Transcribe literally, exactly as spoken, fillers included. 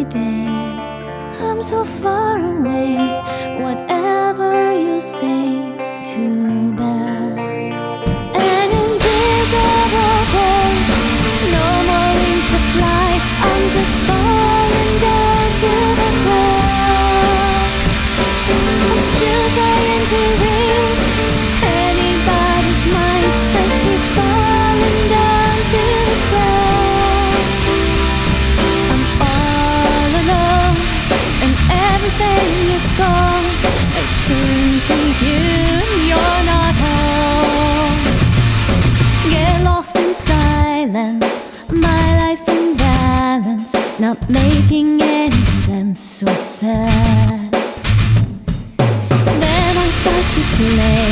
day. I'm so far away, whatever you say, too bad. An invisible boat, no more wings to fly. I'm just falling down to the ground. I'm still trying to reach anybody's mind. I keep falling down to the ground. I'm all alone and everything is gone. I turn to you and you're not home. Get lost in silence, my life in balance, not making any sense, so sad. Then I start to play